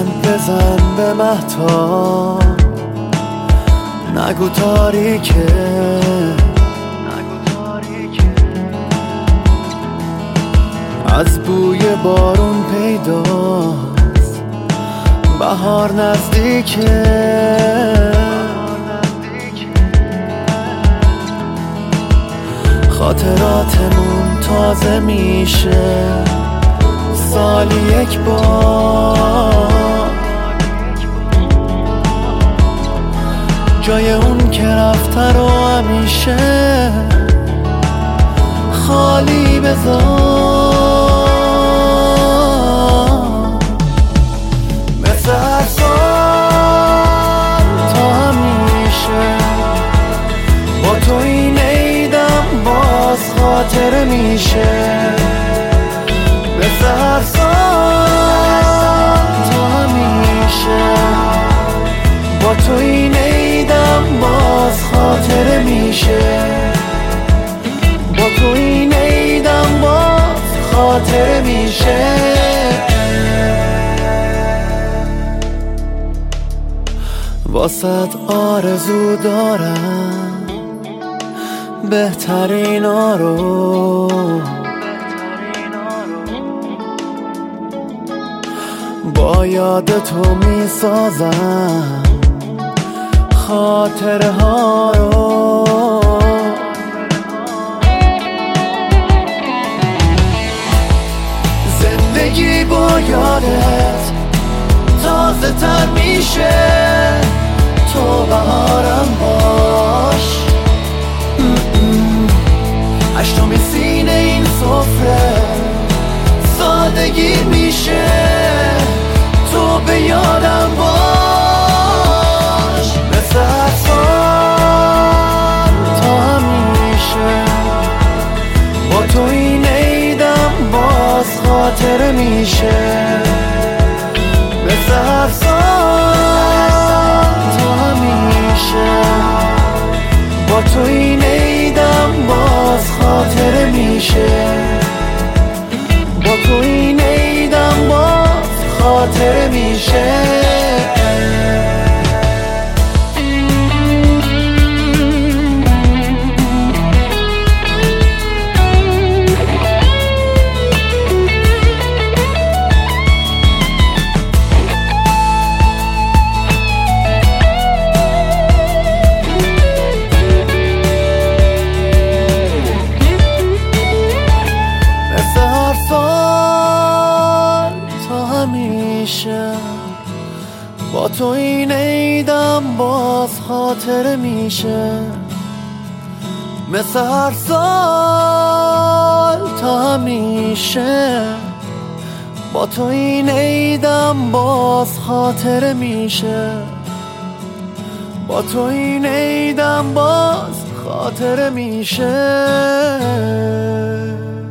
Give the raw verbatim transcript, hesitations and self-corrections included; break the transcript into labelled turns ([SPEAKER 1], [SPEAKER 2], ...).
[SPEAKER 1] لبخند بزن به مهتاب، نگو تاریکه از بوی بارون پیداست بهار نزدیکه. خاطراتمون تازه میشه سالی یک بار، جای اون که رفته رو همیشه خالی بذار. مثل هر سال تا همیشه با تو این عیدم باز خاطره میشه. مثل هر سال تا همیشه با تو این عیدم باز خاطره میشه. با تو این عیدم باز خاطره میشه. واسط آرزو دارم بهترینا رو، با یاد تو میسازم خاطره ها رو. زندگی با یادت تازه تر میشه، تو بهارم باش. هشتم سینه این سفره سادگی میشه، تو به یادم باش. مثل هر سال تا همیشه با تو این عیدم باز خاطره میشه. مثل هر سال تا همیشه با تو این عیدم باز خاطره میشه. با تو این عیدم باز خاطره میشه. با تو این عیدم باز خاطره میشه. مثل هر سال تا همیشه با تو این عیدم باز خاطره میشه. با تو این عیدم باز خاطره میشه.